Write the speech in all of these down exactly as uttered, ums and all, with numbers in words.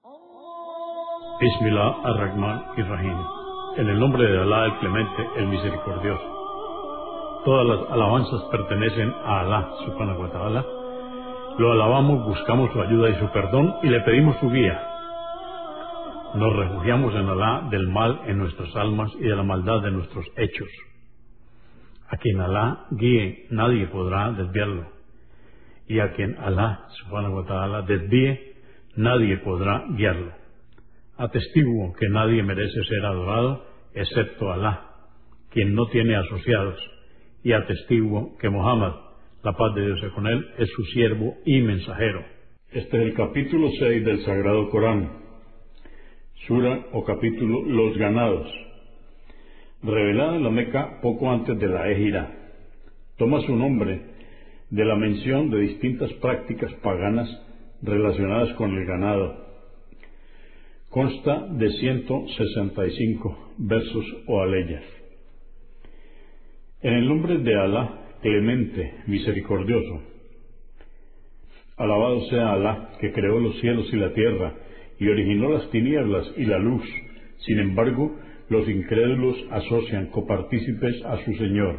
Bismillah ar-Rahman ir-Rahim. En el nombre de Alá el Clemente, el Misericordioso. Todas las alabanzas pertenecen a Alá, subhanahu wa ta'ala. Lo alabamos, buscamos su ayuda y su perdón y le pedimos su guía. Nos refugiamos en Alá del mal en nuestras almas y de la maldad de nuestros hechos. A quien Alá guíe, nadie podrá desviarlo. Y a quien Alá, subhanahu wa ta'ala, desvíe, nadie podrá guiarlo. Atestiguo que nadie merece ser adorado excepto Alá, quien no tiene asociados, y atestiguo que Muhammad, la paz de Dios sea con él, es su siervo y mensajero. Este es el capítulo seis del Sagrado Corán, sura o capítulo Los Ganados, revelada en la Meca poco antes de la Égira. Toma su nombre de la mención de distintas prácticas paganas relacionadas con el ganado. Consta de ciento sesenta y cinco versos o aleyas. En el nombre de Alá, Clemente, Misericordioso. Alabado sea Alá, que creó los cielos y la tierra, y originó las tinieblas y la luz. Sin embargo, los incrédulos asocian copartícipes a su Señor.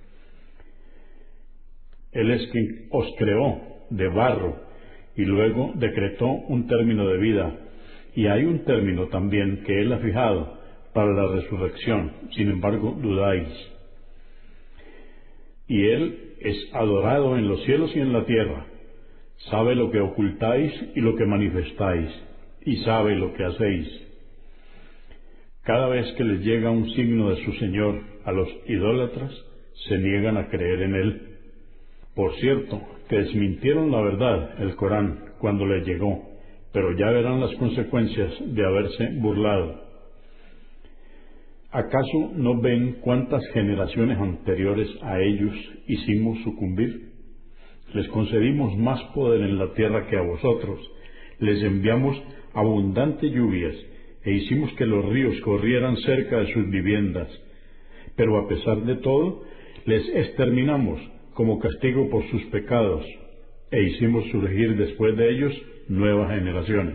Él es quien os creó de barro, y luego decretó un término de vida. Y hay un término también que Él ha fijado para la resurrección, sin embargo dudáis. Y Él es adorado en los cielos y en la tierra, sabe lo que ocultáis y lo que manifestáis, y sabe lo que hacéis. Cada vez que les llega un signo de su Señor a los idólatras, se niegan a creer en Él. Por cierto, que desmintieron la verdad, el Corán, cuando les llegó, pero ya verán las consecuencias de haberse burlado. ¿Acaso no ven cuántas generaciones anteriores a ellos hicimos sucumbir? Les concedimos más poder en la tierra que a vosotros, les enviamos abundantes lluvias e hicimos que los ríos corrieran cerca de sus viviendas, pero a pesar de todo, les exterminamos como castigo por sus pecados e hicimos surgir después de ellos nuevas generaciones.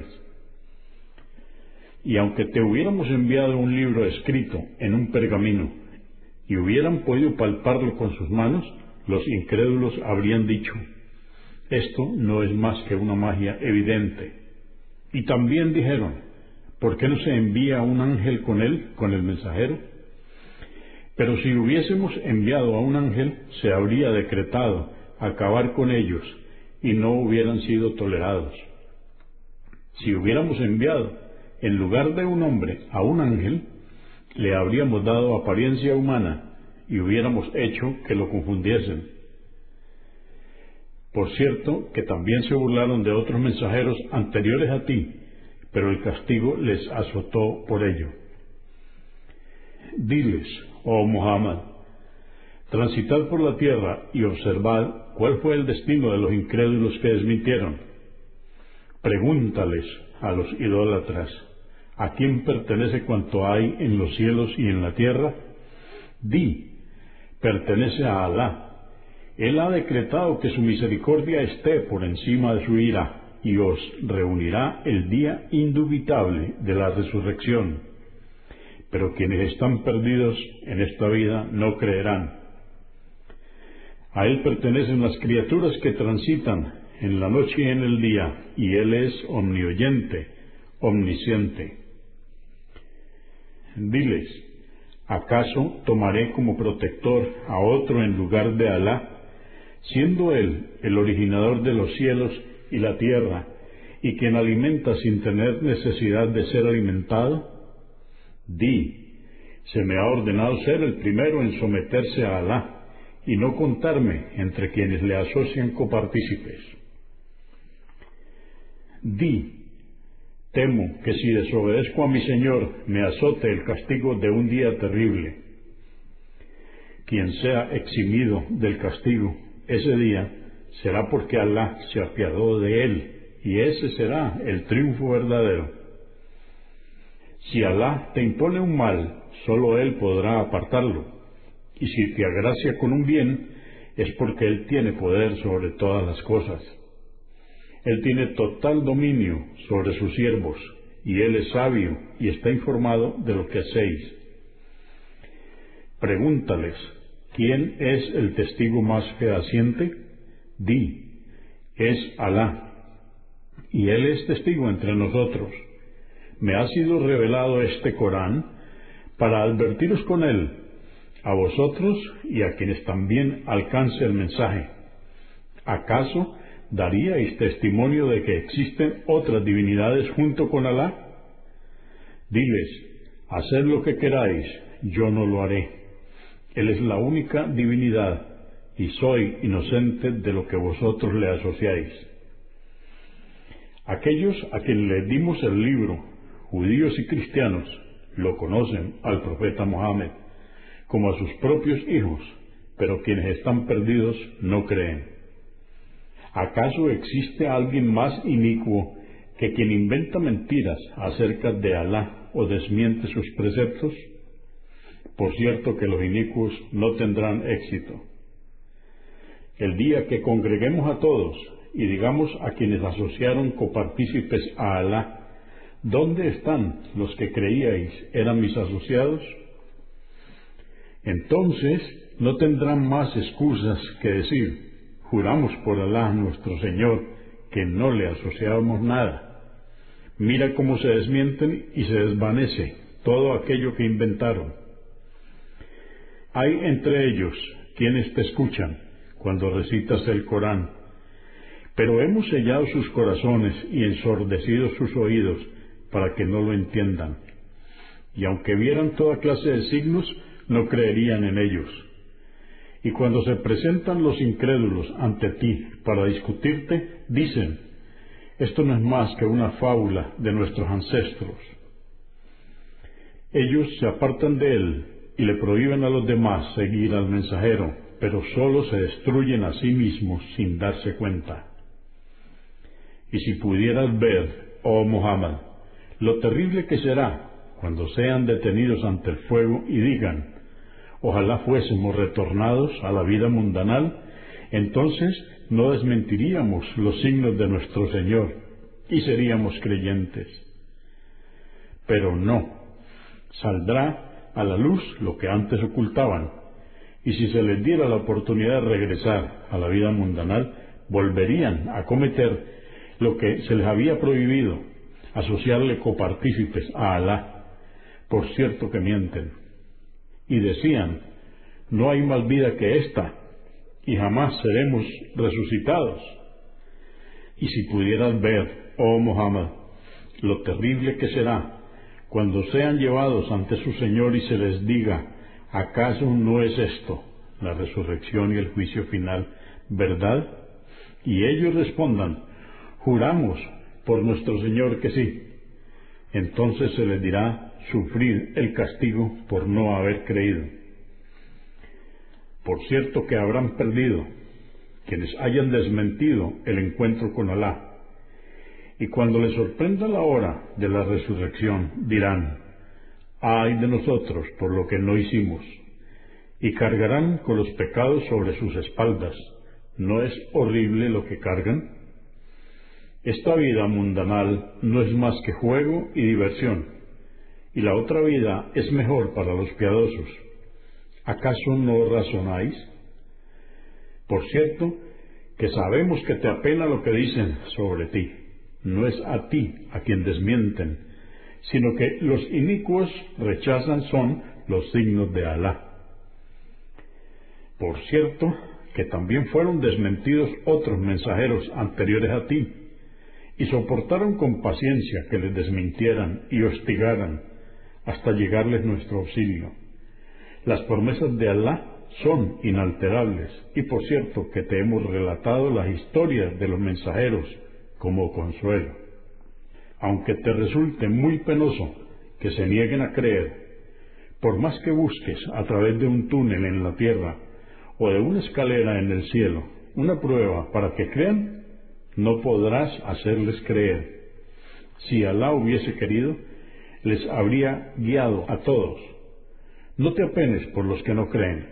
Y aunque te hubiéramos enviado un libro escrito en un pergamino y hubieran podido palparlo con sus manos, los incrédulos habrían dicho: esto no es más que una magia evidente. Y también dijeron: ¿por qué no se envía un ángel con él, con el mensajero? Pero si hubiésemos enviado a un ángel, se habría decretado acabar con ellos y no hubieran sido tolerados. Si hubiéramos enviado en lugar de un hombre a un ángel, le habríamos dado apariencia humana y hubiéramos hecho que lo confundiesen. Por cierto, que también se burlaron de otros mensajeros anteriores a ti, pero el castigo les azotó por ello. Diles, oh Muhammad, transitad por la tierra y observad cuál fue el destino de los incrédulos que desmintieron. Pregúntales a los idólatras: ¿a quién pertenece cuanto hay en los cielos y en la tierra? Di: pertenece a Alá. Él ha decretado que su misericordia esté por encima de su ira, y os reunirá el día indubitable de la resurrección. Pero quienes están perdidos en esta vida no creerán. A Él pertenecen las criaturas que transitan en la noche y en el día, y Él es omnioyente, omnisciente. Diles: ¿acaso tomaré como protector a otro en lugar de Alá, siendo Él el originador de los cielos y la tierra, y quien alimenta sin tener necesidad de ser alimentado? Di: se me ha ordenado ser el primero en someterse a Alá, y no contarme entre quienes le asocian copartícipes. Di: temo que si desobedezco a mi Señor me azote el castigo de un día terrible. Quien sea eximido del castigo ese día será porque Alá se apiadó de él, y ese será el triunfo verdadero. Si Alá te impone un mal, solo Él podrá apartarlo, y si te agracia con un bien, es porque Él tiene poder sobre todas las cosas. Él tiene total dominio sobre sus siervos, y Él es sabio y está informado de lo que hacéis. Pregúntales, ¿quién es el testigo más fehaciente? Di, es Alá, y Él es testigo entre nosotros. Me ha sido revelado este Corán para advertiros con él, a vosotros y a quienes también alcance el mensaje. ¿Acaso daríais testimonio de que existen otras divinidades junto con Alá? Diles, haced lo que queráis, yo no lo haré. Él es la única divinidad, y soy inocente de lo que vosotros le asociáis. Aquellos a quienes les dimos el libro, judíos y cristianos, lo conocen al profeta Mohammed como a sus propios hijos, pero quienes están perdidos no creen. ¿Acaso existe alguien más inicuo que quien inventa mentiras acerca de Alá o desmiente sus preceptos? Por cierto que los inicuos no tendrán éxito. El día que congreguemos a todos y digamos a quienes asociaron copartícipes a Alá, ¿dónde están los que creíais eran mis asociados? Entonces no tendrán más excusas que decir, juramos por Alá nuestro Señor, que no le asociábamos nada. Mira cómo se desmienten y se desvanece todo aquello que inventaron. Hay entre ellos quienes te escuchan cuando recitas el Corán, pero hemos sellado sus corazones y ensordecido sus oídos para que no lo entiendan. Y aunque vieran toda clase de signos, no creerían en ellos. Y cuando se presentan los incrédulos ante ti para discutirte, dicen, esto no es más que una fábula de nuestros ancestros. Ellos se apartan de él y le prohíben a los demás seguir al mensajero, pero solo se destruyen a sí mismos sin darse cuenta. Y si pudieras ver, oh Muhammad, lo terrible que será cuando sean detenidos ante el fuego y digan, ojalá fuésemos retornados a la vida mundanal, entonces no desmentiríamos los signos de nuestro Señor y seríamos creyentes. Pero no, saldrá a la luz lo que antes ocultaban, y si se les diera la oportunidad de regresar a la vida mundanal, volverían a cometer lo que se les había prohibido, asociarle copartícipes a Alá. Por cierto que mienten. Y decían, no hay más vida que esta, y jamás seremos resucitados. Y si pudieras ver, oh Muhammad, lo terrible que será cuando sean llevados ante su Señor y se les diga, ¿acaso no es esto, la resurrección y el juicio final, verdad? Y ellos respondan, juramos por nuestro Señor que sí. Entonces se les dirá sufrir el castigo por no haber creído. Por cierto que habrán perdido quienes hayan desmentido el encuentro con Alá. Y cuando les sorprenda la hora de la resurrección, dirán, ay de nosotros por lo que no hicimos, y cargarán con los pecados sobre sus espaldas. ¿No es horrible lo que cargan? Esta vida mundanal no es más que juego y diversión, y la otra vida es mejor para los piadosos. ¿Acaso no razonáis? Por cierto, que sabemos que te apena lo que dicen sobre ti. No es a ti a quien desmienten, sino que los inicuos rechazan son los signos de Alá. Por cierto, que también fueron desmentidos otros mensajeros anteriores a ti, y soportaron con paciencia que les desmintieran y hostigaran hasta llegarles nuestro auxilio. Las promesas de Alá son inalterables, y por cierto que te hemos relatado las historias de los mensajeros como consuelo. Aunque te resulte muy penoso que se nieguen a creer, por más que busques a través de un túnel en la tierra o de una escalera en el cielo una prueba para que crean, no podrás hacerles creer. Si Alá hubiese querido, les habría guiado a todos. No te apenes por los que no creen.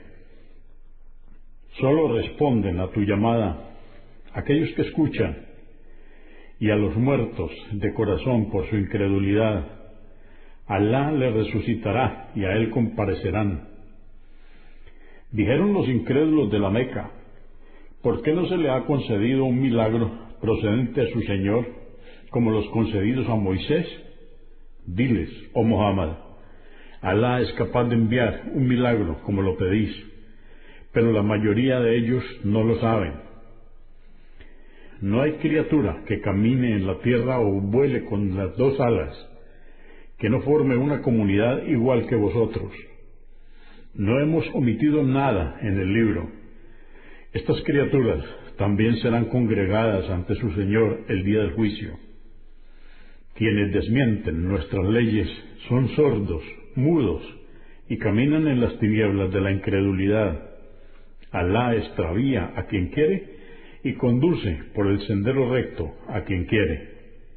Solo responden a tu llamada aquellos que escuchan, y a los muertos de corazón por su incredulidad. Alá le resucitará y a él comparecerán. Dijeron los incrédulos de la Meca: ¿por qué no se le ha concedido un milagro procedente de su Señor, como los concedidos a Moisés? Diles, oh Muhammad, Alá es capaz de enviar un milagro como lo pedís, pero la mayoría de ellos no lo saben. No hay criatura que camine en la tierra o vuele con las dos alas, que no forme una comunidad igual que vosotros. No hemos omitido nada en el libro. Estas criaturas también serán congregadas ante su Señor el día del juicio. Quienes desmienten nuestras leyes son sordos, mudos, y caminan en las tinieblas de la incredulidad. Alá extravía a quien quiere y conduce por el sendero recto a quien quiere.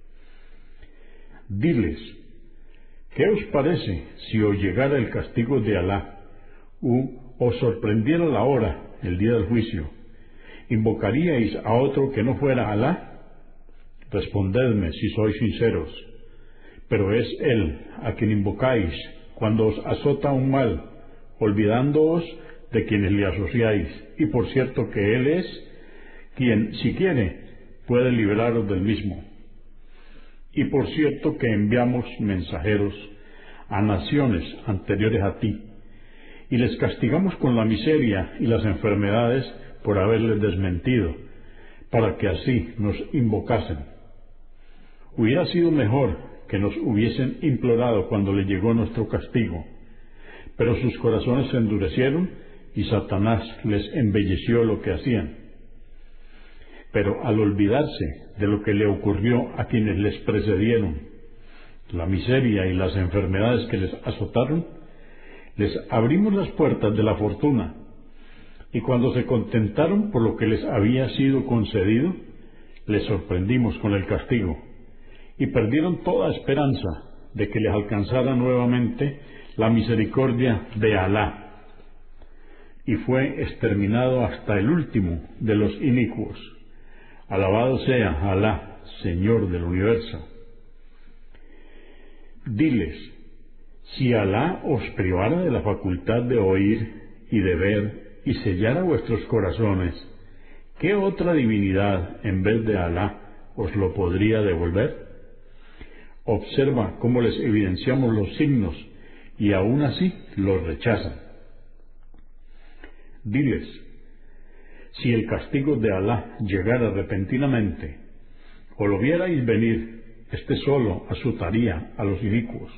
Diles, ¿qué os parece si os llegara el castigo de Alá, u os sorprendiera la hora, el día del juicio? ¿Invocaríais a otro que no fuera Alá? Respondedme si sois sinceros. Pero es Él a quien invocáis cuando os azota un mal, olvidándoos de quienes le asociáis, y por cierto que Él es quien, si quiere, puede liberaros del mismo. Y por cierto que enviamos mensajeros a naciones anteriores a ti, y les castigamos con la miseria y las enfermedades por haberles desmentido, para que así nos invocasen. Hubiera sido mejor que nos hubiesen implorado cuando le llegó nuestro castigo, pero sus corazones se endurecieron y Satanás les embelleció lo que hacían. Pero al olvidarse de lo que le ocurrió a quienes les precedieron, la miseria y las enfermedades que les azotaron, les abrimos las puertas de la fortuna, y cuando se contentaron por lo que les había sido concedido, les sorprendimos con el castigo, y perdieron toda esperanza de que les alcanzara nuevamente la misericordia de Alá, y fue exterminado hasta el último de los inicuos. Alabado sea Alá, Señor del universo. Diles, si Alá os privara de la facultad de oír y de ver y sellara vuestros corazones, ¿qué otra divinidad en vez de Alá os lo podría devolver? Observa cómo les evidenciamos los signos y aún así los rechazan. Diles, si el castigo de Alá llegara repentinamente, o lo vierais venir, éste solo azotaría a los inicuos.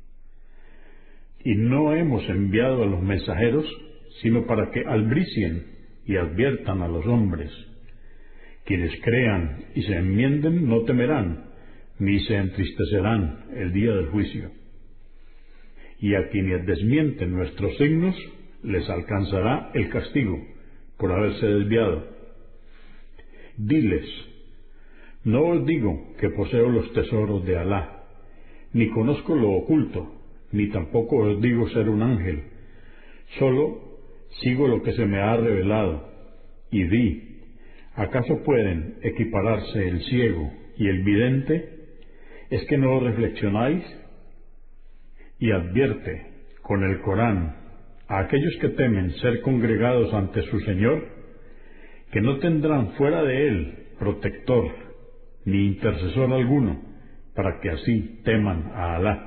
Y no hemos enviado a los mensajeros, sino para que albricien y adviertan a los hombres. Quienes crean y se enmienden no temerán, ni se entristecerán el día del juicio. Y a quienes desmienten nuestros signos, les alcanzará el castigo por haberse desviado. Diles, no os digo que poseo los tesoros de Alá, ni conozco lo oculto, ni tampoco os digo ser un ángel, solo sigo lo que se me ha revelado. Y di, ¿acaso pueden equipararse el ciego y el vidente? ¿Es que no reflexionáis? Y advierte con el Corán a aquellos que temen ser congregados ante su Señor, que no tendrán fuera de Él protector ni intercesor alguno, para que así teman a Alá.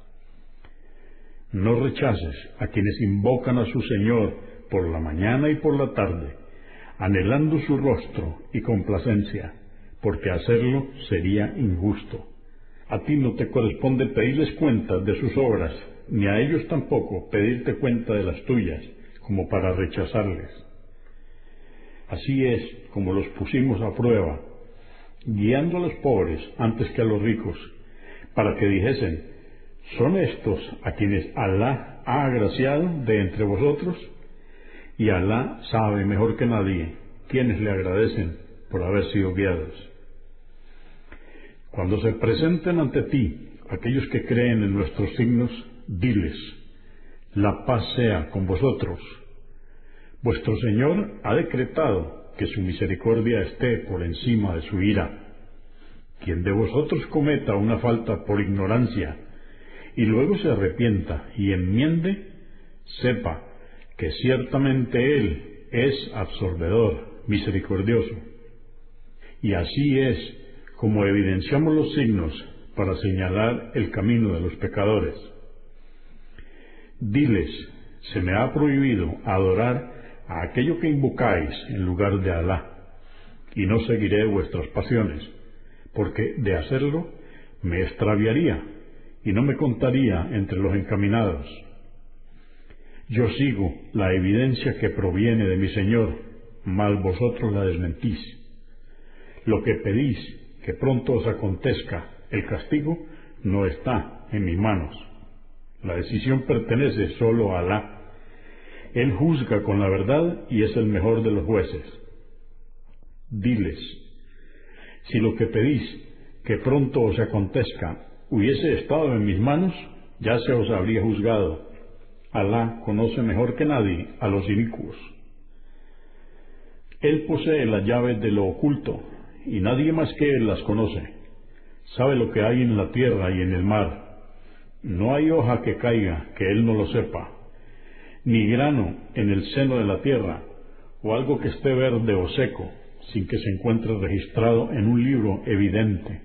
No rechaces a quienes invocan a su Señor por la mañana y por la tarde, anhelando su rostro y complacencia, porque hacerlo sería injusto. A ti no te corresponde pedirles cuentas de sus obras, ni a ellos tampoco pedirte cuenta de las tuyas, como para rechazarles. Así es como los pusimos a prueba, guiando a los pobres antes que a los ricos, para que dijesen, ¿son estos a quienes Alá ha agraciado de entre vosotros? Y Alá sabe mejor que nadie quienes le agradecen por haber sido guiados. Cuando se presenten ante ti aquellos que creen en nuestros signos, diles, la paz sea con vosotros. Vuestro Señor ha decretado que su misericordia esté por encima de su ira. Quien de vosotros cometa una falta por ignorancia y luego se arrepienta y enmiende, sepa que ciertamente Él es absorbedor, misericordioso. Y así es como evidenciamos los signos para señalar el camino de los pecadores. Diles, se me ha prohibido adorar a aquello que invocáis en lugar de Alá, y no seguiré vuestras pasiones, porque de hacerlo me extraviaría y no me contaría entre los encaminados. Yo sigo la evidencia que proviene de mi Señor, mas vosotros la desmentís. Lo que pedís que pronto os acontezca el castigo no está en mis manos. La decisión pertenece solo a Alá. Él juzga con la verdad y es el mejor de los jueces. Diles, si lo que pedís que pronto os acontezca hubiese estado en mis manos, ya se os habría juzgado. Alá conoce mejor que nadie a los inicuos. Él posee las llaves de lo oculto, y nadie más que Él las conoce. Sabe lo que hay en la tierra y en el mar. No hay hoja que caiga que Él no lo sepa, ni grano en el seno de la tierra, o algo que esté verde o seco, sin que se encuentre registrado en un libro evidente.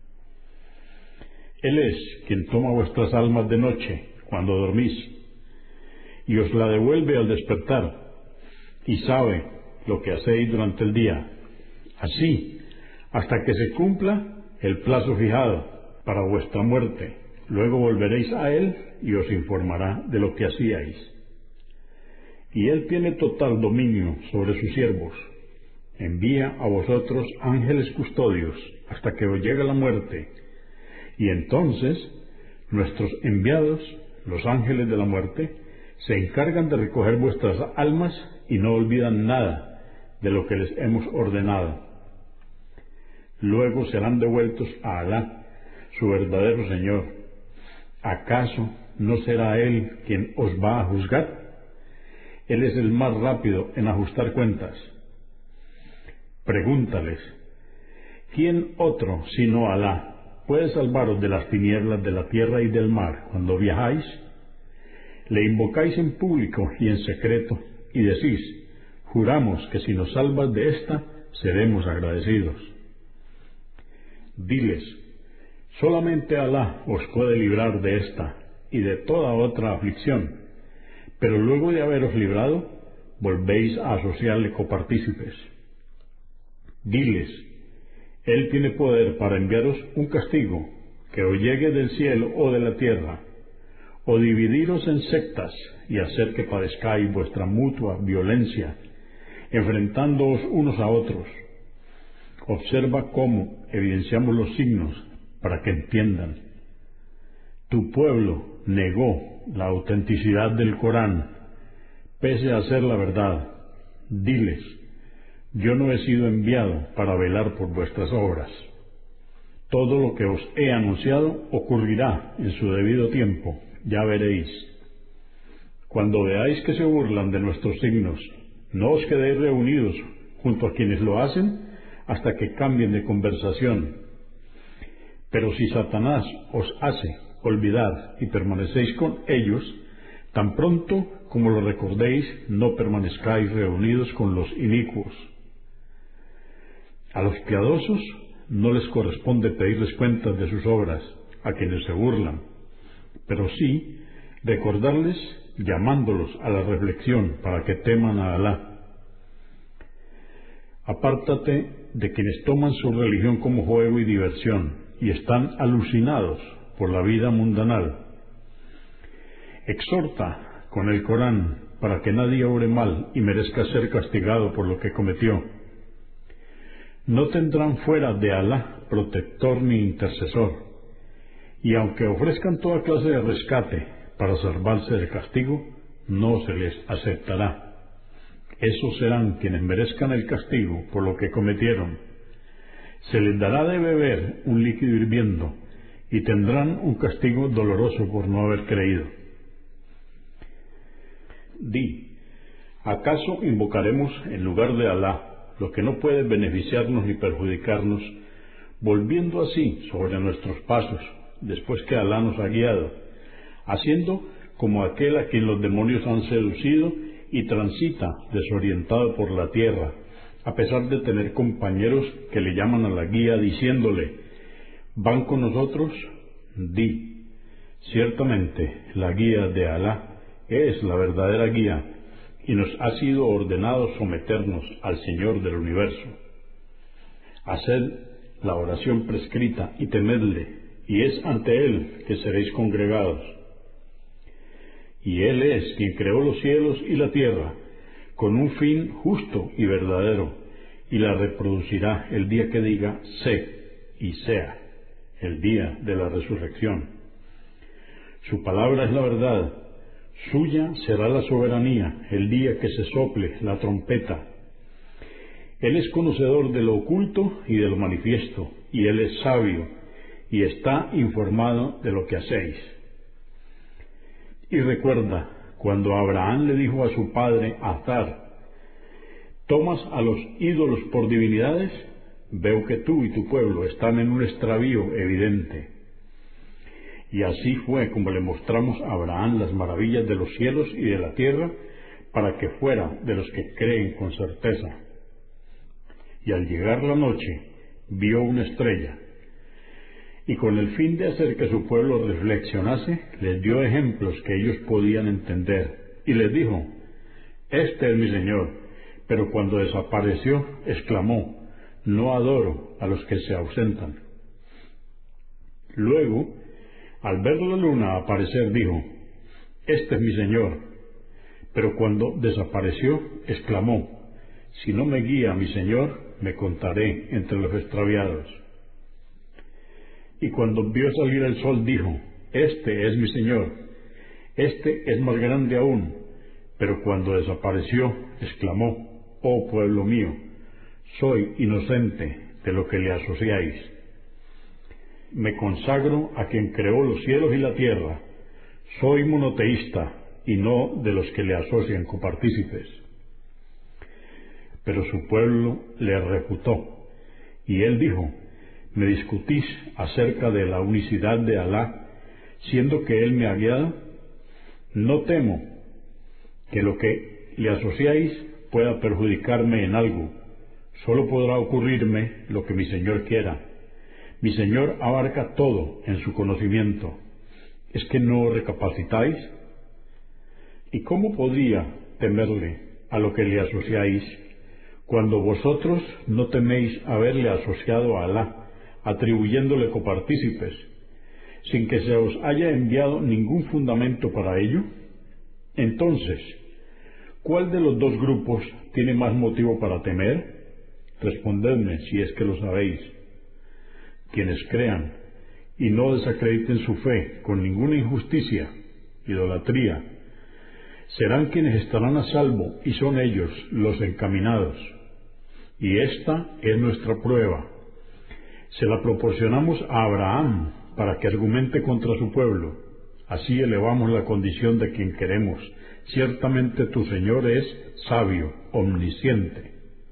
Él es quien toma vuestras almas de noche, cuando dormís, y os la devuelve al despertar, y sabe lo que hacéis durante el día. Así, hasta que se cumpla el plazo fijado para vuestra muerte, luego volveréis a Él y os informará de lo que hacíais. Y Él tiene total dominio sobre sus siervos. Envía a vosotros ángeles custodios hasta que os llegue la muerte, y entonces nuestros enviados, los ángeles de la muerte, se encargan de recoger vuestras almas y no olvidan nada de lo que les hemos ordenado. Luego serán devueltos a Alá, su verdadero Señor. ¿Acaso no será Él quien os va a juzgar? Él es el más rápido en ajustar cuentas. Pregúntales, ¿quién otro sino Alá puede salvaros de las tinieblas de la tierra y del mar cuando viajáis? Le invocáis en público y en secreto, y decís, juramos que si nos salvas de esta, seremos agradecidos. Diles, solamente Alá os puede librar de esta y de toda otra aflicción, pero luego de haberos librado, volvéis a asociarle copartícipes. Diles, Él tiene poder para enviaros un castigo que os llegue del cielo o de la tierra, o dividiros en sectas y hacer que padezcáis vuestra mutua violencia, enfrentándoos unos a otros. Observa cómo evidenciamos los signos para que entiendan. Tu pueblo negó la autenticidad del Corán, pese a ser la verdad. Diles, yo no he sido enviado para velar por vuestras obras. Todo lo que os he anunciado ocurrirá en su debido tiempo, ya veréis. Cuando veáis que se burlan de nuestros signos, no os quedéis reunidos junto a quienes lo hacen hasta que cambien de conversación. Pero si Satanás os hace olvidar y permanecéis con ellos, tan pronto como lo recordéis, no permanezcáis reunidos con los inicuos. A los piadosos no les corresponde pedirles cuentas de sus obras, a quienes se burlan, pero sí recordarles llamándolos a la reflexión para que teman a Alá. Apártate de quienes toman su religión como juego y diversión y están alucinados por la vida mundanal. Exhorta con el Corán para que nadie obre mal y merezca ser castigado por lo que cometió. No tendrán fuera de Alá protector ni intercesor, y aunque ofrezcan toda clase de rescate para salvarse del castigo, no se les aceptará. Esos serán quienes merezcan el castigo por lo que cometieron. Se les dará de beber un líquido hirviendo, y tendrán un castigo doloroso por no haber creído. Di, ¿acaso invocaremos en lugar de Alá lo que no puede beneficiarnos ni perjudicarnos, volviendo así sobre nuestros pasos, después que Alá nos ha guiado, haciendo como aquel a quien los demonios han seducido y transita desorientado por la tierra, a pesar de tener compañeros que le llaman a la guía diciéndole: ¿van con nosotros? Di: ciertamente la guía de Alá es la verdadera guía, y nos ha sido ordenado someternos al Señor del universo. Haced la oración prescrita y temedle, y es ante Él que seréis congregados. Y Él es quien creó los cielos y la tierra, con un fin justo y verdadero, y la reproducirá el día que diga sé y sea, el día de la resurrección. Su palabra es la verdad, suya será la soberanía el día que se sople la trompeta. Él es conocedor de lo oculto y de lo manifiesto, y Él es sabio, y está informado de lo que hacéis. Y recuerda cuando Abraham le dijo a su padre Azar: ¿tomas a los ídolos por divinidades? Veo que tú y tu pueblo están en un extravío evidente. Y así fue como le mostramos a Abraham las maravillas de los cielos y de la tierra, para que fuera de los que creen con certeza. Y al llegar la noche, vio una estrella, y con el fin de hacer que su pueblo reflexionase, les dio ejemplos que ellos podían entender, y les dijo: este es mi Señor. Pero cuando desapareció, exclamó: no adoro a los que se ausentan. Luego, al ver la luna aparecer, dijo: este es mi Señor. Pero cuando desapareció, exclamó: si no me guía mi Señor, me contaré entre los extraviados. Y cuando vio salir el sol, dijo: este es mi Señor, este es más grande aún. Pero cuando desapareció, exclamó: oh pueblo mío, soy inocente de lo que le asociáis. Me consagro a quien creó los cielos y la tierra, soy monoteísta y no de los que le asocian copartícipes. Pero su pueblo le refutó, y él dijo: ¿me discutís acerca de la unicidad de Alá, siendo que Él me ha guiado? No temo que lo que le asociáis pueda perjudicarme en algo, solo podrá ocurrirme lo que mi Señor quiera. Mi Señor abarca todo en su conocimiento. ¿Es que no recapacitáis? ¿Y cómo podría temerle a lo que le asociáis, cuando vosotros no teméis haberle asociado a Alá, atribuyéndole copartícipes, sin que se os haya enviado ningún fundamento para ello? Entonces, ¿cuál de los dos grupos tiene más motivo para temer? Respondedme si es que lo sabéis. Quienes crean y no desacrediten su fe con ninguna injusticia, idolatría, serán quienes estarán a salvo, y son ellos los encaminados. Y esta es nuestra prueba. Se la proporcionamos a Abraham para que argumente contra su pueblo. Así elevamos la condición de quien queremos. Ciertamente tu Señor es sabio, omnisciente.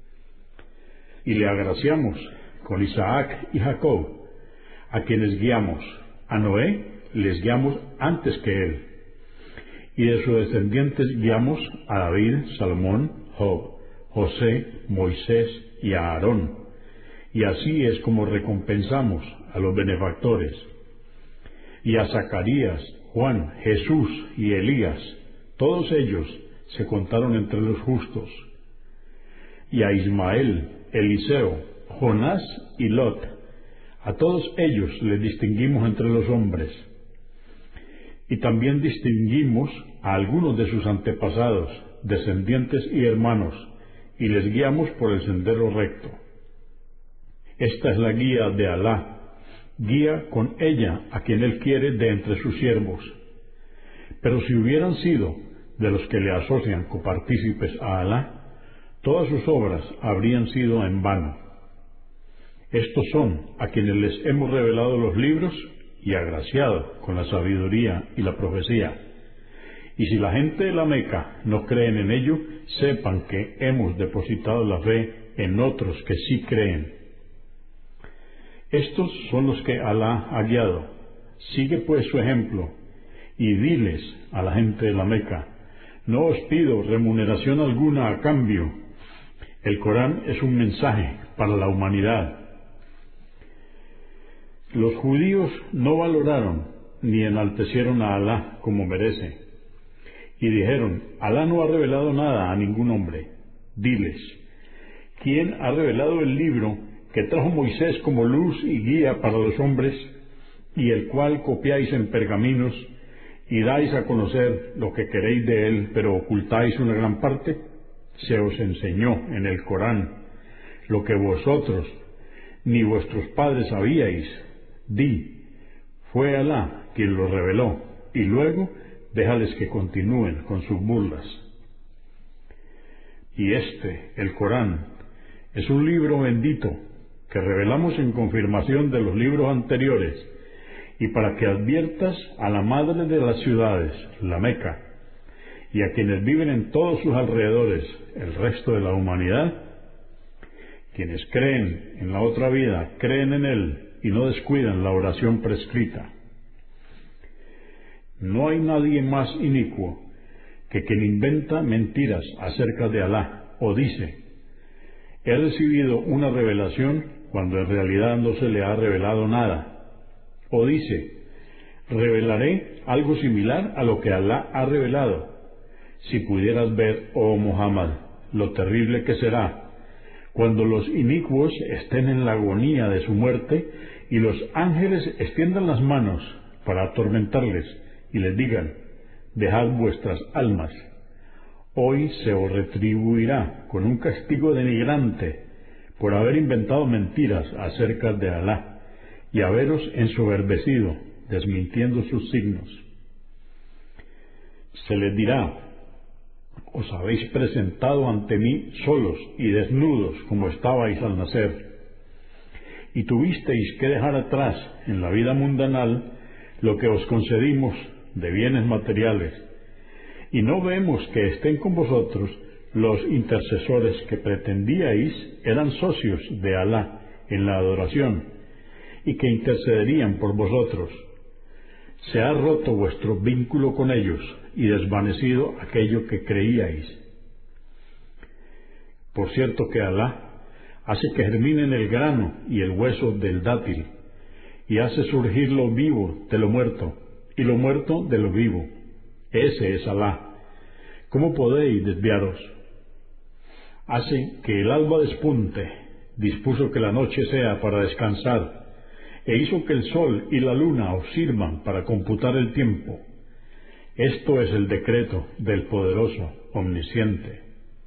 Y le agraciamos con Isaac y Jacob, a quienes guiamos. A Noé les guiamos antes que él. Y de sus descendientes guiamos a David, Salomón, Job, José, Moisés y a Aarón. Y así es como recompensamos a los benefactores. Y a Zacarías, Juan, Jesús y Elías, todos ellos se contaron entre los justos. Y a Ismael, Eliseo, Jonás y Lot, a todos ellos les distinguimos entre los hombres. Y también distinguimos a algunos de sus antepasados, descendientes y hermanos, y les guiamos por el sendero recto. Esta es la guía de Alá, guía con ella a quien Él quiere de entre sus siervos. Pero si hubieran sido de los que le asocian copartícipes a Alá, todas sus obras habrían sido en vano. Estos son a quienes les hemos revelado los libros y agraciado con la sabiduría y la profecía. Y si la gente de la Meca no creen en ello, sepan que hemos depositado la fe en otros que sí creen. Estos son los que Alá ha guiado. Sigue pues su ejemplo y diles a la gente de la Meca: no os pido remuneración alguna a cambio. El Corán es un mensaje para la humanidad. Los judíos no valoraron ni enaltecieron a Alá como merece, y dijeron: Alá no ha revelado nada a ningún hombre. Diles: ¿quién ha revelado el libro que trajo Moisés como luz y guía para los hombres, y el cual copiáis en pergaminos y dais a conocer lo que queréis de él, pero ocultáis una gran parte? Se os enseñó en el Corán lo que vosotros ni vuestros padres sabíais. Di: fue Alá quien lo reveló, y luego déjales que continúen con sus burlas. Y este, el Corán, es un libro bendito que revelamos en confirmación de los libros anteriores, y para que adviertas a la madre de las ciudades, la Meca, y a quienes viven en todos sus alrededores, el resto de la humanidad: quienes creen en la otra vida, creen en él y no descuidan la oración prescrita. No hay nadie más inicuo que quien inventa mentiras acerca de Alá, o dice: he recibido una revelación cuando en realidad no se le ha revelado nada, o dice: revelaré algo similar a lo que Alá ha revelado. Si pudieras ver, oh Muhammad, lo terrible que será cuando los inicuos estén en la agonía de su muerte y los ángeles extiendan las manos para atormentarles y les digan: dejad vuestras almas. Hoy se os retribuirá con un castigo denigrante por haber inventado mentiras acerca de Alá y haberos ensoberbecido, desmintiendo sus signos. Se les dirá: os habéis presentado ante mí solos y desnudos como estabais al nacer, y tuvisteis que dejar atrás en la vida mundanal lo que os concedimos de bienes materiales, y no vemos que estén con vosotros los intercesores que pretendíais eran socios de Alá en la adoración, y que intercederían por vosotros. Se ha roto vuestro vínculo con ellos y desvanecido aquello que creíais. Por cierto que Alá hace que germinen el grano y el hueso del dátil, y hace surgir lo vivo de lo muerto, y lo muerto de lo vivo. Ese es Alá. ¿Cómo podéis desviaros? Hace que el alba despunte, dispuso que la noche sea para descansar, e hizo que el sol y la luna os sirvan para computar el tiempo. Esto es el decreto del poderoso omnisciente.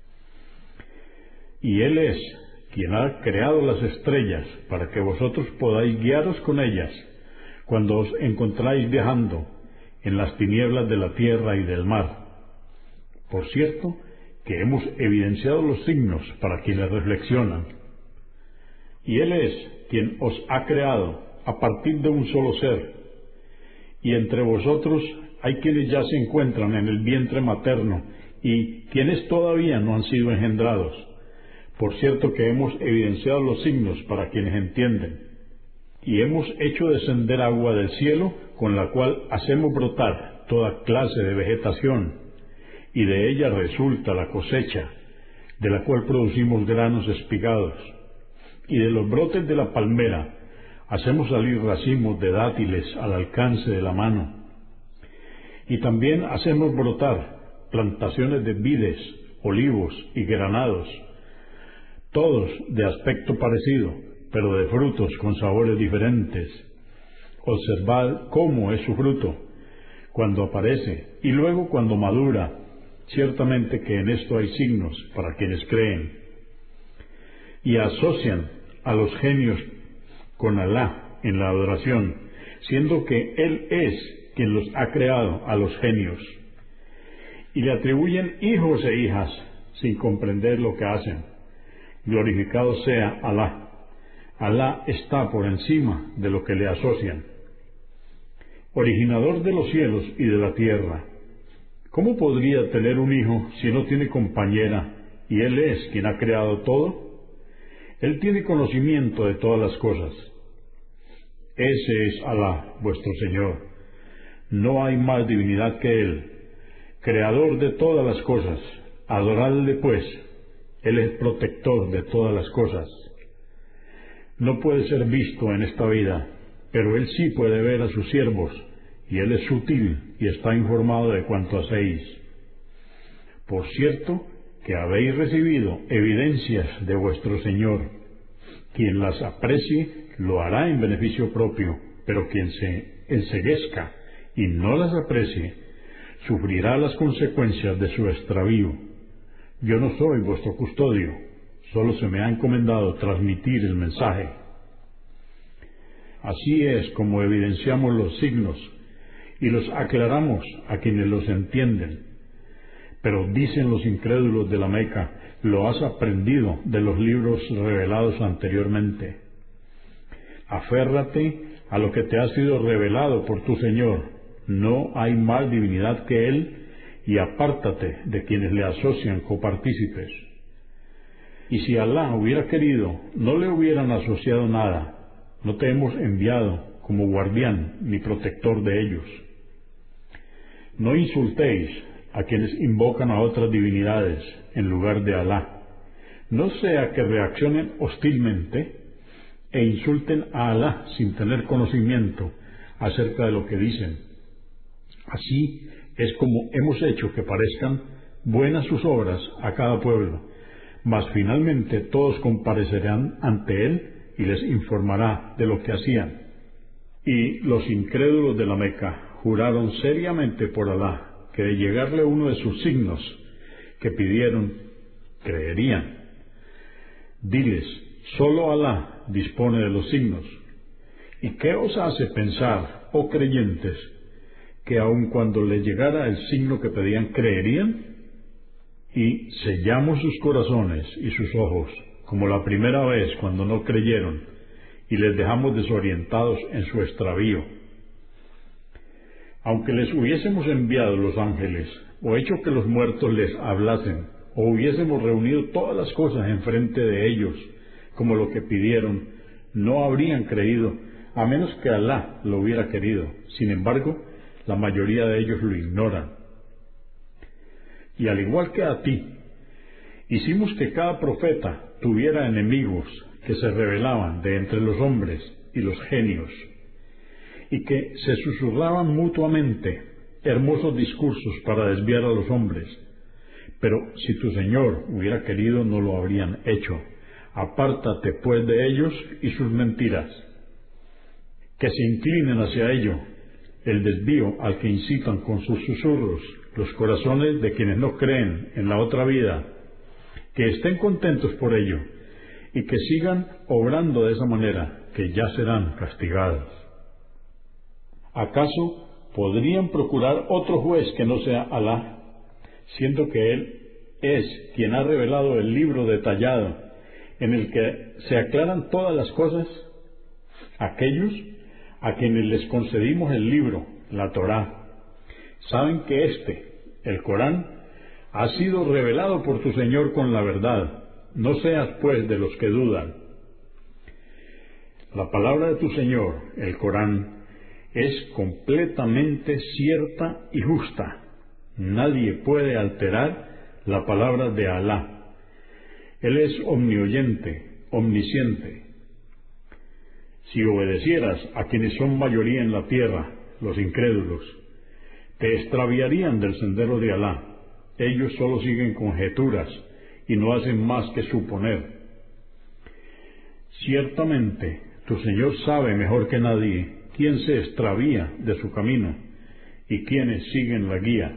Y Él es quien ha creado las estrellas para que vosotros podáis guiaros con ellas cuando os encontráis viajando en las tinieblas de la tierra y del mar. Por cierto que hemos evidenciado los signos para quienes reflexionan. Y Él es quien os ha creado a partir de un solo ser, y entre vosotros hay quienes ya se encuentran en el vientre materno y quienes todavía no han sido engendrados. Por cierto que hemos evidenciado los signos para quienes entienden, y hemos hecho descender agua del cielo con la cual hacemos brotar toda clase de vegetación, y de ella resulta la cosecha, de la cual producimos granos espigados, y de los brotes de la palmera hacemos salir racimos de dátiles al alcance de la mano, y también hacemos brotar plantaciones de vides, olivos y granados, todos de aspecto parecido, pero de frutos con sabores diferentes. Observad cómo es su fruto cuando aparece y luego cuando madura. Ciertamente que en esto hay signos para quienes creen. Y asocian a los genios con Alá en la adoración, siendo que Él es quien los ha creado a los genios, y le atribuyen hijos e hijas sin comprender lo que hacen. Glorificado sea Alá. Alá está por encima de lo que le asocian. Originador de los cielos y de la tierra. ¿Cómo podría tener un hijo si no tiene compañera y Él es quien ha creado todo? Él tiene conocimiento de todas las cosas. Ese es Alá, vuestro Señor. No hay más divinidad que Él, creador de todas las cosas. Adoradle pues, Él es protector de todas las cosas. No puede ser visto en esta vida, pero Él sí puede ver a sus siervos, y Él es sutil y está informado de cuanto hacéis. Por cierto, que habéis recibido evidencias de vuestro Señor. Quien las aprecie lo hará en beneficio propio, pero quien se enceguezca y no las aprecie, sufrirá las consecuencias de su extravío. Yo no soy vuestro custodio, solo se me ha encomendado transmitir el mensaje. Así es como evidenciamos los signos y los aclaramos a quienes los entienden. Pero dicen los incrédulos de la Meca, lo has aprendido de los libros revelados anteriormente. Aférrate a lo que te ha sido revelado por tu Señor. No hay más divinidad que Él, y apártate de quienes le asocian copartícipes. Y si Alá hubiera querido, no le hubieran asociado nada. No te hemos enviado como guardián ni protector de ellos. No insultéis a quienes invocan a otras divinidades en lugar de Alá, no sea que reaccionen hostilmente e insulten a Alá sin tener conocimiento acerca de lo que dicen. Así es como hemos hecho que parezcan buenas sus obras a cada pueblo, mas finalmente todos comparecerán ante Él y les informará de lo que hacían. Y los incrédulos de la Meca juraron seriamente por Alá que de llegarle uno de sus signos que pidieron, creerían. Diles, solo Alá dispone de los signos. ¿Y qué os hace pensar, oh creyentes, que aun cuando les llegara el signo que pedían, creerían? Y sellamos sus corazones y sus ojos, como la primera vez cuando no creyeron, y les dejamos desorientados en su extravío. Aunque les hubiésemos enviado los ángeles, o hecho que los muertos les hablasen, o hubiésemos reunido todas las cosas enfrente de ellos, como lo que pidieron, no habrían creído, a menos que Alá lo hubiera querido. Sin embargo, la mayoría de ellos lo ignoran. Y al igual que a ti, hicimos que cada profeta tuviera enemigos que se rebelaban de entre los hombres y los genios, y que se susurraban mutuamente hermosos discursos para desviar a los hombres. Pero si tu Señor hubiera querido, no lo habrían hecho. Apártate pues de ellos y sus mentiras. Que se inclinen hacia ello, el desvío al que incitan con sus susurros los corazones de quienes no creen en la otra vida, que estén contentos por ello, y que sigan obrando de esa manera, que ya serán castigados. ¿Acaso podrían procurar otro juez que no sea Alá, siendo que Él es quien ha revelado el libro detallado, en el que se aclaran todas las cosas? Aquellos a quienes les concedimos el libro, la Torá, saben que éste, el Corán, ha sido revelado por tu Señor con la verdad. No seas pues de los que dudan. La palabra de tu Señor, el Corán, es completamente cierta y justa. Nadie puede alterar la palabra de Alá. Él es omnioyente, omnisciente. Si obedecieras a quienes son mayoría en la tierra, los incrédulos, te extraviarían del sendero de Alá. Ellos solo siguen conjeturas y no hacen más que suponer. Ciertamente, tu Señor sabe mejor que nadie quién se extravía de su camino y quiénes siguen la guía.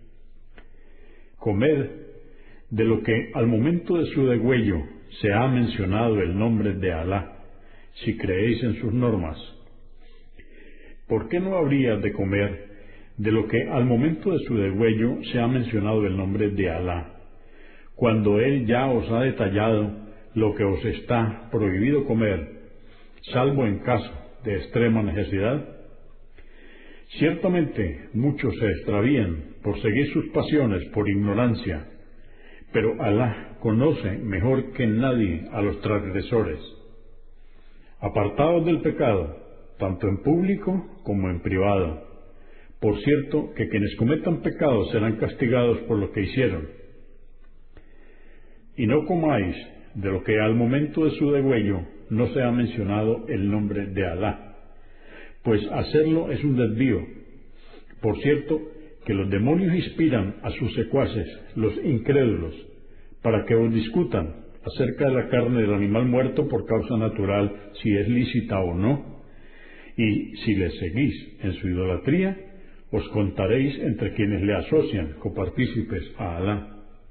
Comed de lo que al momento de su degüello se ha mencionado el nombre de Alá, si creéis en sus normas. ¿Por qué no habrías de comer de lo que al momento de su degüello se ha mencionado el nombre de Alá, cuando Él ya os ha detallado lo que os está prohibido comer, salvo en caso de extrema necesidad? Ciertamente muchos se extravían por seguir sus pasiones por ignorancia, pero Alá conoce mejor que nadie a los transgresores. Apartados del pecado, tanto en público como en privado. Por cierto, que quienes cometan pecados serán castigados por lo que hicieron. Y no comáis de lo que al momento de su degüello no se ha mencionado el nombre de Alá, pues hacerlo es un desvío. Por cierto, que los demonios inspiran a sus secuaces, los incrédulos, para que os discutan acerca de la carne del animal muerto por causa natural, si es lícita o no, y si le seguís en su idolatría, os contaréis entre quienes le asocian copartícipes a Alá.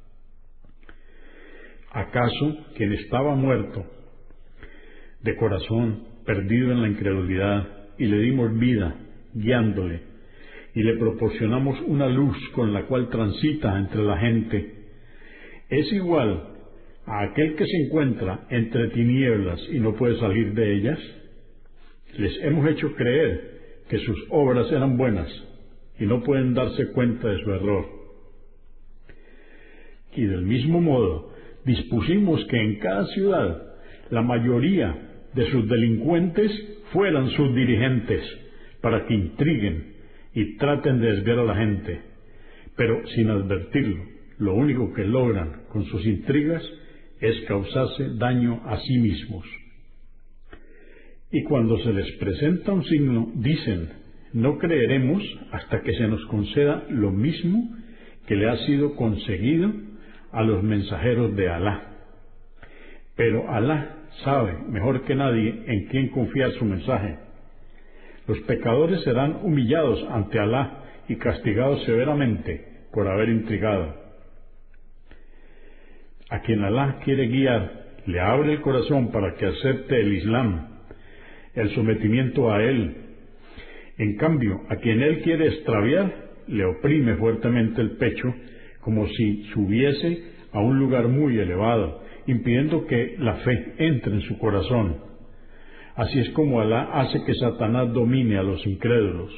¿Acaso quien estaba muerto de corazón, perdido en la incredulidad, y le dimos vida, guiándole, y le proporcionamos una luz con la cual transita entre la gente, es igual a aquel que se encuentra entre tinieblas y no puede salir de ellas? Les hemos hecho creer que sus obras eran buenas y no pueden darse cuenta de su error. Y del mismo modo dispusimos que en cada ciudad la mayoría de sus delincuentes fueran sus dirigentes, para que intriguen y traten de desviar a la gente, pero sin advertirlo. Lo único que logran con sus intrigas es causarse daño a sí mismos. Y cuando se les presenta un signo, dicen: no creeremos hasta que se nos conceda lo mismo que le ha sido conseguido a los mensajeros de Alá. Pero Alá sabe mejor que nadie en quién confiar su mensaje. Los pecadores serán humillados ante Alá y castigados severamente por haber intrigado. A quien Alá quiere guiar, le abre el corazón para que acepte el Islam, el sometimiento a él. En cambio, a quien él quiere extraviar, le oprime fuertemente el pecho, como si subiese a un lugar muy elevado, impidiendo que la fe entre en su corazón. Así es como Alá hace que Satanás domine a los incrédulos.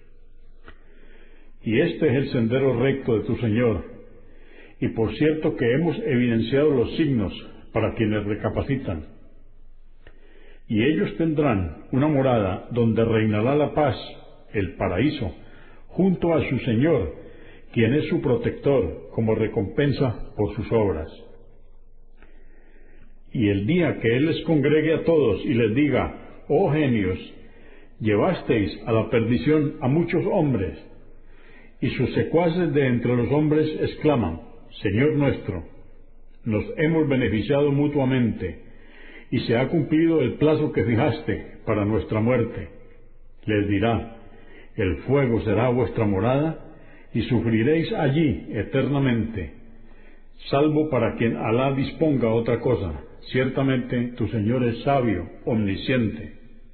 Y este es el sendero recto de tu Señor. Y por cierto que hemos evidenciado los signos para quienes recapacitan. Y ellos tendrán una morada donde reinará la paz, el paraíso, junto a su Señor, quien es su protector, como recompensa por sus obras. Y el día que Él les congregue a todos y les diga: oh genios, llevasteis a la perdición a muchos hombres, y sus secuaces de entre los hombres exclaman: Señor nuestro, nos hemos beneficiado mutuamente, y se ha cumplido el plazo que fijaste para nuestra muerte. Les dirá: el fuego será vuestra morada, y sufriréis allí eternamente, salvo para quien Alá disponga otra cosa. Ciertamente tu Señor es sabio, omnisciente.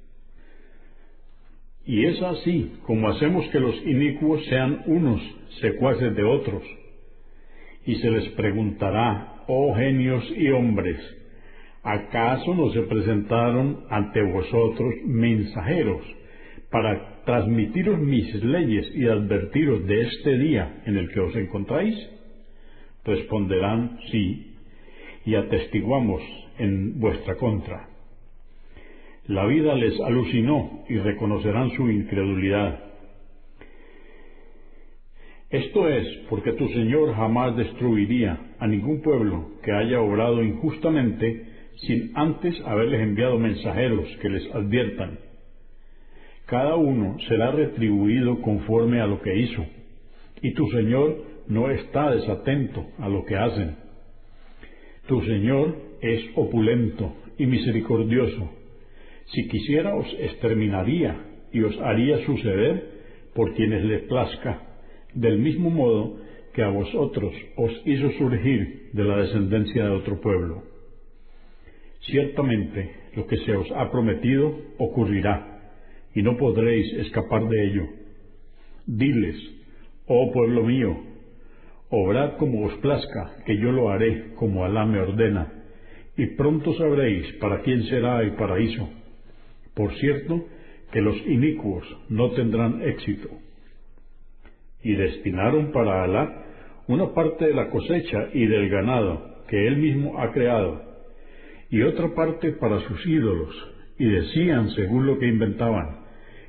Y es así como hacemos que los inicuos sean unos secuaces de otros. Y se les preguntará: oh genios y hombres, ¿acaso no se presentaron ante vosotros mensajeros para transmitiros mis leyes y advertiros de este día en el que os encontráis? Responderán: sí, y atestiguamos en vuestra contra. La vida les alucinó y reconocerán su incredulidad. Esto es porque tu Señor jamás destruiría a ningún pueblo que haya obrado injustamente sin antes haberles enviado mensajeros que les adviertan. Cada uno será retribuido conforme a lo que hizo, y tu Señor no está desatento a lo que hacen. Tu Señor es opulento y misericordioso. Si quisiera os exterminaría y os haría suceder por quienes le plazca, del mismo modo que a vosotros os hizo surgir de la descendencia de otro pueblo. Ciertamente lo que se os ha prometido ocurrirá, y no podréis escapar de ello. Diles: oh pueblo mío, obrad como os plazca, que yo lo haré como Alá me ordena, y pronto sabréis para quién será el paraíso. Por cierto que los inicuos no tendrán éxito. Y destinaron para Alá una parte de la cosecha y del ganado que Él mismo ha creado, y otra parte para sus ídolos, y decían según lo que inventaban: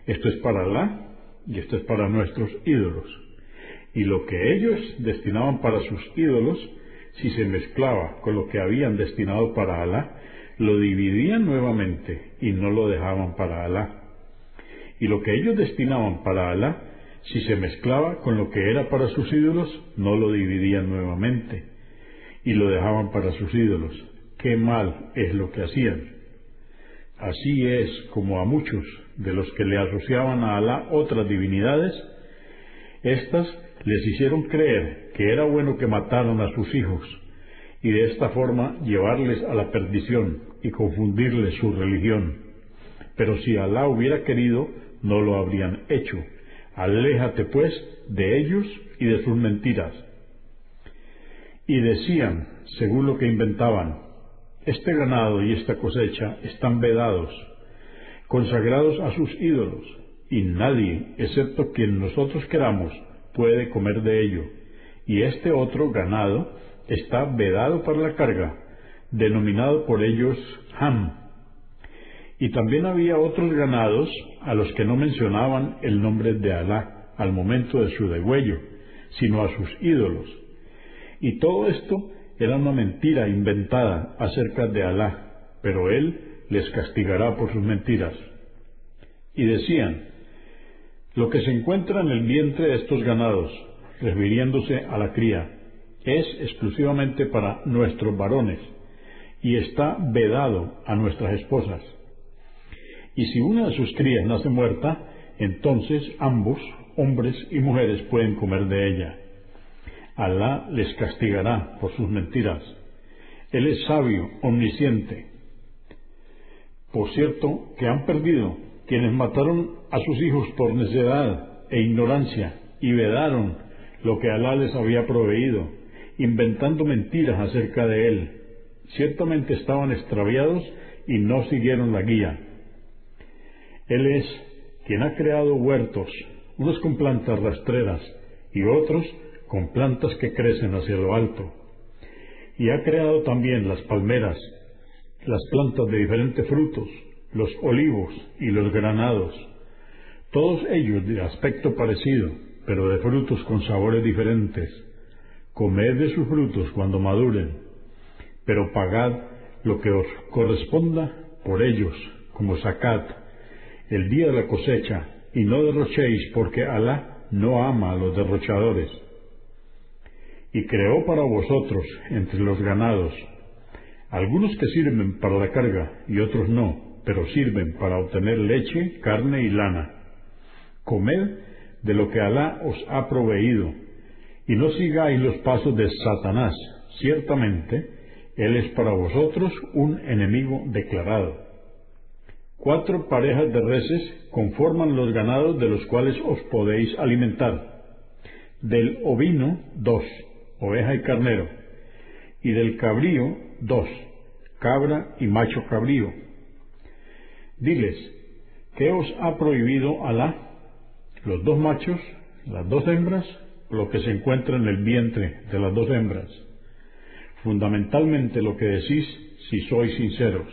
esto es para Alá y esto es para nuestros ídolos. Y lo que ellos destinaban para sus ídolos, si se mezclaba con lo que habían destinado para Alá, lo dividían nuevamente y no lo dejaban para Alá. Y lo que ellos destinaban para Alá, si se mezclaba con lo que era para sus ídolos, no lo dividían nuevamente y lo dejaban para sus ídolos. Qué mal es lo que hacían. Así es como a muchos de los que le asociaban a Alá otras divinidades, éstas les hicieron creer que era bueno que mataran a sus hijos y de esta forma llevarles a la perdición y confundirles su religión. Pero si Alá hubiera querido, no lo habrían hecho. Aléjate pues de ellos y de sus mentiras. Y decían, según lo que inventaban, este ganado y esta cosecha están vedados, consagrados a sus ídolos, y nadie, excepto quien nosotros queramos, puede comer de ello. Y este otro ganado está vedado para la carga, denominado por ellos Ham. Y también había otros ganados a los que no mencionaban el nombre de Alá al momento de su degüello, sino a sus ídolos. Y todo esto era una mentira inventada acerca de Alá, pero Él les castigará por sus mentiras. Y decían, lo que se encuentra en el vientre de estos ganados, refiriéndose a la cría, es exclusivamente para nuestros varones, y está vedado a nuestras esposas. Y si una de sus crías nace muerta, entonces ambos, hombres y mujeres, pueden comer de ella. Alá les castigará por sus mentiras. Él es sabio, omnisciente. Por cierto, que han perdido quienes mataron a sus hijos por necedad e ignorancia y vedaron lo que Alá les había proveído, inventando mentiras acerca de él. Ciertamente estaban extraviados y no siguieron la guía. Él es quien ha creado huertos, unos con plantas rastreras y otros con plantas que crecen hacia lo alto. Y ha creado también las palmeras, las plantas de diferentes frutos, los olivos y los granados, todos ellos de aspecto parecido, pero de frutos con sabores diferentes. Comed de sus frutos cuando maduren, pero pagad lo que os corresponda por ellos, como zakat, el día de la cosecha, y no derrochéis, porque Alá no ama a los derrochadores. Y creó para vosotros entre los ganados algunos que sirven para la carga y otros no, pero sirven para obtener leche, carne y lana. Comed de lo que Alá os ha proveído, y no sigáis los pasos de Satanás. Ciertamente, él es para vosotros un enemigo declarado. Cuatro parejas de reses conforman los ganados de los cuales os podéis alimentar. Del ovino, dos, oveja y carnero, y del cabrío, dos, cabra y macho cabrío. Diles, ¿qué os ha prohibido Alá? ¿Los dos machos, las dos hembras, o lo que se encuentra en el vientre de las dos hembras? Fundamentalmente lo que decís, si sois sinceros.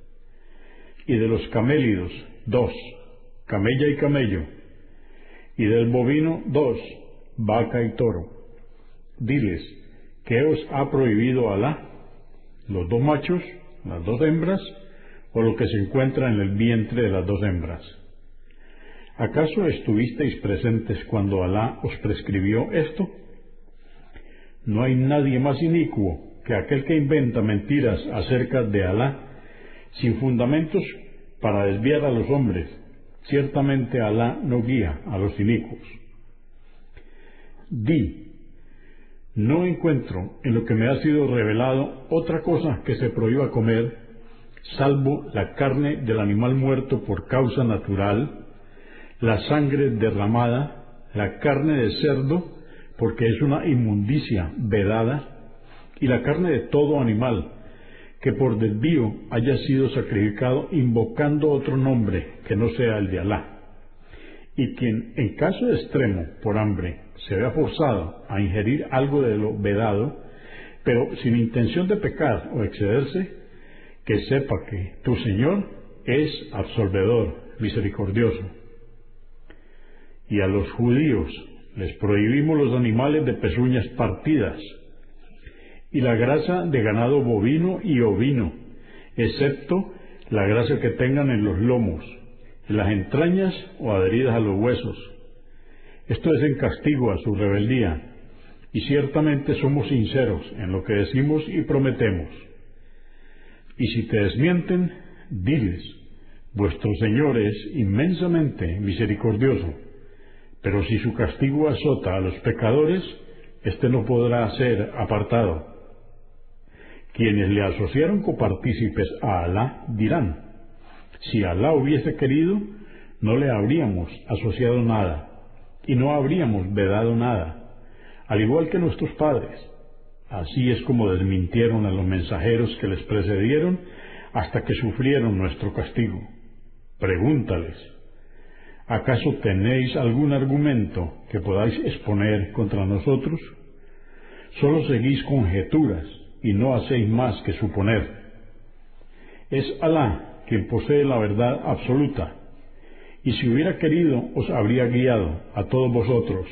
Y de los camélidos, dos, camella y camello, y del bovino, dos, vaca y toro. Diles, ¿qué os ha prohibido Alá? ¿Los dos machos, las dos hembras, o lo que se encuentra en el vientre de las dos hembras? ¿Acaso estuvisteis presentes cuando Alá os prescribió esto? No hay nadie más inicuo que aquel que inventa mentiras acerca de Alá, sin fundamentos para desviar a los hombres. Ciertamente Alá no guía a los inicuos. Di, no encuentro en lo que me ha sido revelado otra cosa que se prohíba comer, salvo la carne del animal muerto por causa natural, la sangre derramada, la carne de cerdo, porque es una inmundicia vedada, y la carne de todo animal que por desvío haya sido sacrificado invocando otro nombre que no sea el de Alá. Y quien en caso de extremo, por hambre, se vea forzado a ingerir algo de lo vedado, pero sin intención de pecar o excederse, que sepa que tu Señor es absolvedor, misericordioso. y a los judíos les prohibimos los animales de pezuñas partidas, y la grasa de ganado bovino y ovino, excepto la grasa que tengan en los lomos, en las entrañas o adheridas a los huesos. Esto es en castigo a su rebeldía, y ciertamente somos sinceros en lo que decimos y prometemos. Y si te desmienten, diles: vuestro Señor es inmensamente misericordioso, pero si su castigo azota a los pecadores, éste no podrá ser apartado. Quienes le asociaron copartícipes a Alá dirán: si Alá hubiese querido, no le habríamos asociado nada, y no habríamos vedado nada, al igual que nuestros padres. Así es como desmintieron a los mensajeros que les precedieron hasta que sufrieron nuestro castigo. Pregúntales: ¿acaso tenéis algún argumento que podáis exponer contra nosotros? Solo seguís conjeturas y no hacéis más que suponer. Es Alá quien posee la verdad absoluta, y si hubiera querido os habría guiado a todos vosotros.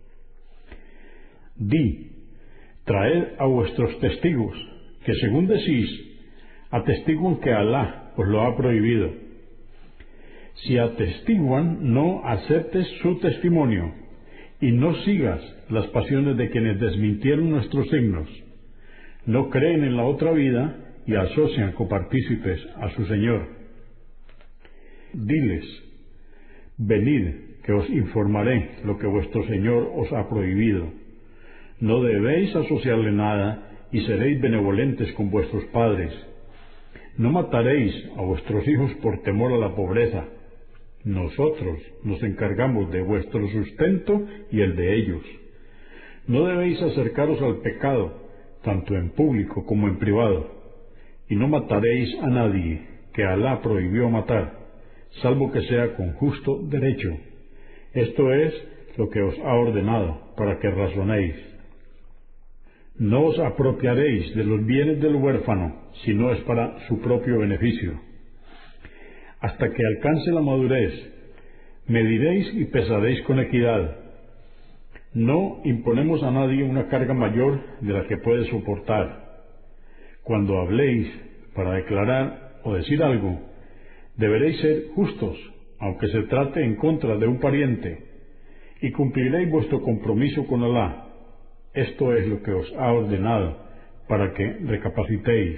Di: traed a vuestros testigos, que según decís, atestiguan que Alá os lo ha prohibido. Si atestiguan, no aceptes su testimonio, y no sigas las pasiones de quienes desmintieron nuestros signos. No creen en la otra vida y asocian copartícipes a su Señor. Diles: venid, que os informaré lo que vuestro Señor os ha prohibido. No debéis asociarle nada y seréis benevolentes con vuestros padres. No mataréis a vuestros hijos por temor a la pobreza. Nosotros nos encargamos de vuestro sustento y el de ellos. No debéis acercaros al pecado, tanto en público como en privado. Y no mataréis a nadie, que Alá prohibió matar, salvo que sea con justo derecho. Esto es lo que os ha ordenado, para que razonéis. No os apropiaréis de los bienes del huérfano, si no es para su propio beneficio. Hasta que alcance la madurez, mediréis y pesaréis con equidad. No imponemos a nadie una carga mayor de la que puede soportar. Cuando habléis para declarar o decir algo, deberéis ser justos, aunque se trate en contra de un pariente, y cumpliréis vuestro compromiso con Alá. Esto es lo que os ha ordenado, para que recapacitéis.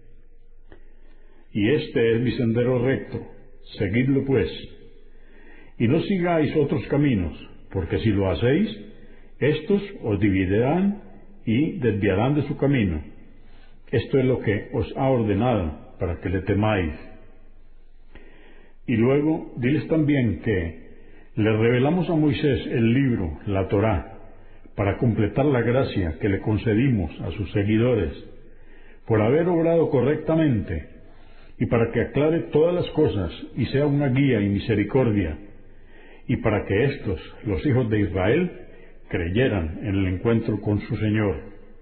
Y este es mi sendero recto, seguidlo pues. Y no sigáis otros caminos, porque si lo hacéis, éstos os dividirán y desviarán de su camino. Esto es lo que os ha ordenado, para que le temáis. Y luego, diles también que le revelamos a Moisés el libro, la Torá, para completar la gracia que le concedimos a sus seguidores, por haber obrado correctamente, y para que aclare todas las cosas y sea una guía y misericordia, y para que éstos, los hijos de Israel, creyeran en el encuentro con su Señor.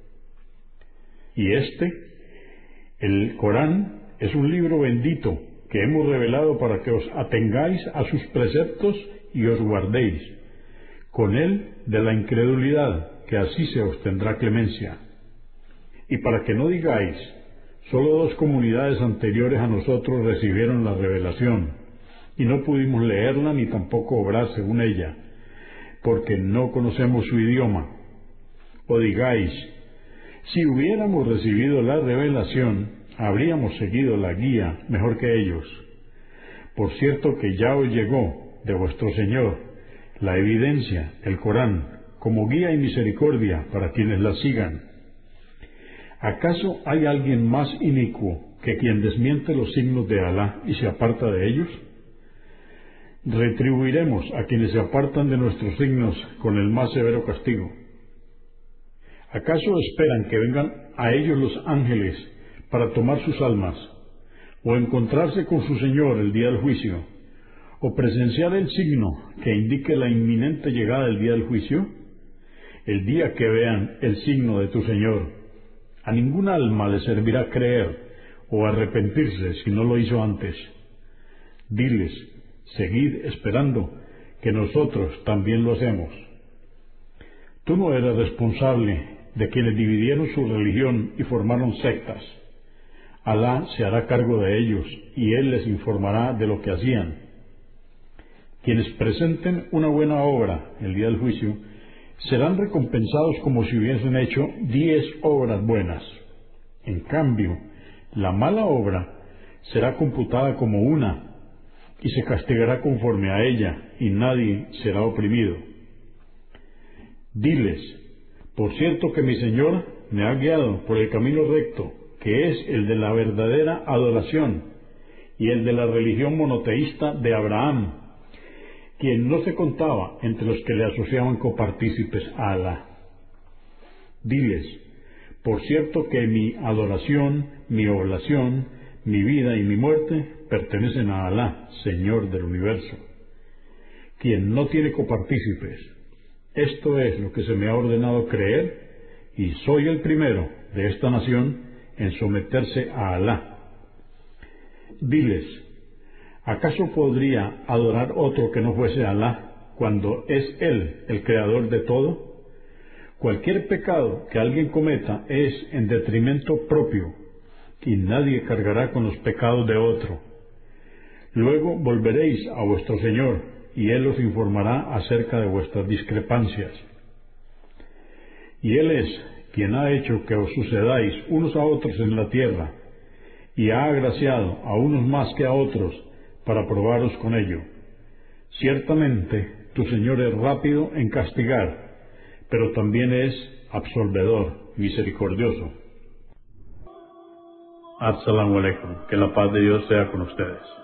Y este, el Corán, es un libro bendito que hemos revelado para que os atengáis a sus preceptos y os guardéis con él de la incredulidad, que así se os tendrá clemencia. Y para que no digáis: solo dos comunidades anteriores a nosotros recibieron la revelación, y no pudimos leerla ni tampoco obrar según ella, porque no conocemos su idioma. O digáis: si hubiéramos recibido la revelación, habríamos seguido la guía mejor que ellos. Por cierto que ya os llegó de vuestro Señor la evidencia, el Corán, como guía y misericordia para quienes la sigan. ¿Acaso hay alguien más inicuo que quien desmiente los signos de Alá y se aparta de ellos? Retribuiremos a quienes se apartan de nuestros signos con el más severo castigo. ¿Acaso esperan que vengan a ellos los ángeles para tomar sus almas, o encontrarse con su Señor el día del juicio, o presenciar el signo que indique la inminente llegada del día del juicio? El día que vean el signo de tu Señor, a ningún alma le servirá creer o arrepentirse si no lo hizo antes. Diles: seguid esperando, que nosotros también lo hacemos. Tú no eres responsable de quienes dividieron su religión y formaron sectas. Alá se hará cargo de ellos y Él les informará de lo que hacían. Quienes presenten una buena obra el día del juicio serán recompensados como si hubiesen hecho diez obras buenas. En cambio, la mala obra será computada como una y se castigará conforme a ella y nadie será oprimido. Diles, por cierto que mi Señor me ha guiado por el camino recto, que es el de la verdadera adoración y el de la religión monoteísta de Abraham, quien no se contaba entre los que le asociaban copartícipes a Alá. Diles, por cierto que mi adoración, mi oblación, mi vida y mi muerte pertenecen a Alá, Señor del universo, quien no tiene copartícipes. Esto es lo que se me ha ordenado creer, y soy el primero de esta nación en someterse a Alá. Diles, ¿acaso podría adorar otro que no fuese Alá, cuando es Él el creador de todo? Cualquier pecado que alguien cometa es en detrimento propio, y nadie cargará con los pecados de otro. Luego volveréis a vuestro Señor, y Él os informará acerca de vuestras discrepancias. Y Él es quien ha hecho que os sucedáis unos a otros en la tierra, y ha agraciado a unos más que a otros, para probaros con ello. Ciertamente, tu Señor es rápido en castigar, pero también es absolvedor, misericordioso. Assalamu alaikum, que la paz de Dios sea con ustedes.